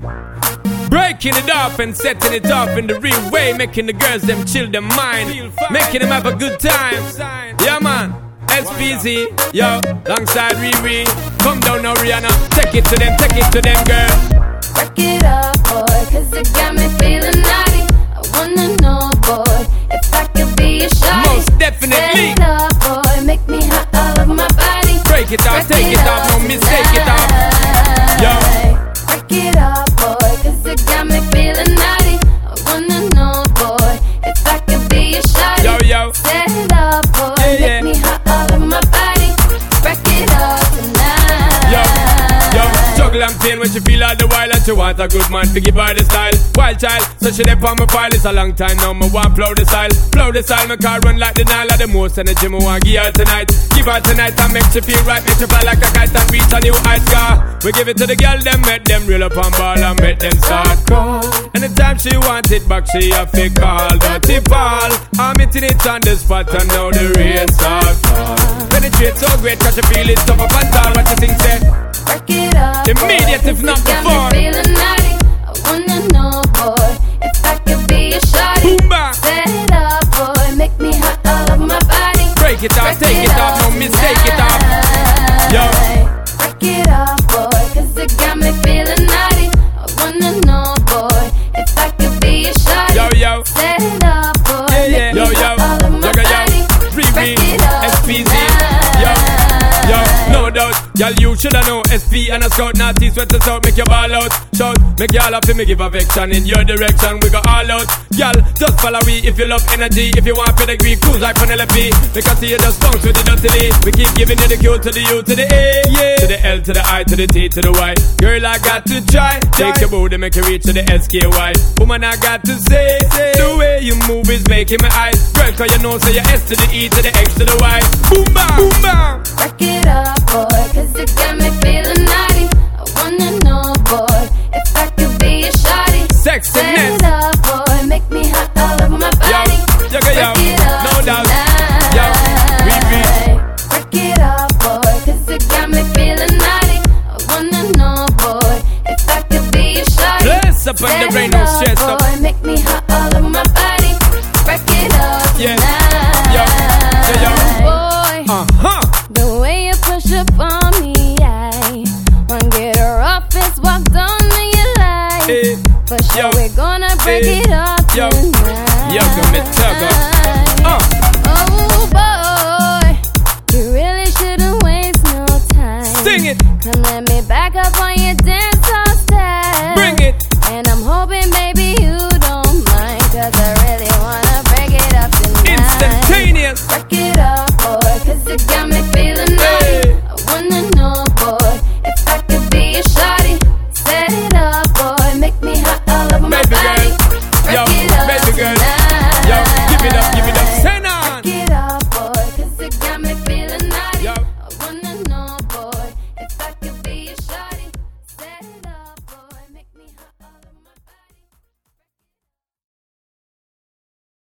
Breaking it off and setting it off in the real way, making the girls them chill their mind, making them have a good time. Yeah man, SPZ, yo, alongside Riri. Come down now Rihanna, take it to them girl. Break it up boy, cause it got me feeling naughty. I wanna know boy, if I could be a shawty. Most definitely. Set it up boy, make me hot all over my body. Break it off, take it off, no mistake it off. Yo. Break it up boy, cause it got me feeling naughty. I wanna know boy, if I could be a shawty. Yo, yo. Set it up boy, make me hot all over my body. Break it up tonight. Yo, juggle and pain when she feel all the while, and she want a good man to give her the style. Wild child, so she dey on my file. It's a long time now, me want flow the style. My car run like the Nile. The most energy me want give her tonight. Give her tonight and make she feel right. Make she fly like a kite and reach a new height. We give it to the girl, them make them reel up and ball and make them start call. Anytime she want it back, she have to call. Dirty Paul, I'm hitting it on the spot and now the rain start fall. Penetrate so great, cause she feel it tough up and tall. What you think, say? Break it up immediate, if not before. Feeling naughty. I wanna know, boy, if I could be a shawty. Boomba. Set it up, boy, make me hot all over my body. Break it off, take it off, no mistake it off. Yo. Break it up, boy, cause it got me feeling naughty. I wanna know, boy, if I could be a shawty. Yo, yo. Set it up, boy, make me hot all over my body. Break it up, SPZ. Yo, no doubt, y'all you shoulda know SP and a scout, naughty sweat us out, make you ball out. Shout, make y'all happy, me give affection in your direction, we go all out. Y'all, just follow we if you love energy, if you want pedigree, cruise like Penelope. Because see you just bounce with the dirty Lee. We keep giving you the Q to the U to the A, yeah. To the L to the I to the T to the Y. Girl, I got to try, take your booty, make you reach to the SKY. Woman, I got to say, the way you move is making my eyes. Girl, cause you know, say your S to the E to the X to the Y. Boom, bam, boom, bam. Break it up, boy, cause it got me feeling naughty. I wanna know, boy, if I could be a shawty. Sexiness. Set it up, boy, make me hot all over my body. Yo, Break it up no doubt. tonight. Yo, break it up, boy, cause it got me feeling naughty. I wanna know, boy, if I could be a shawty. Bless up on the rain, no stress up. Boy, make me hot all over my body. Break it up tonight. Yo, boy. The way you push up on me, I wanna get rough and walk down to your life. For sure, we're gonna break it up tonight. Yo, come and tug up.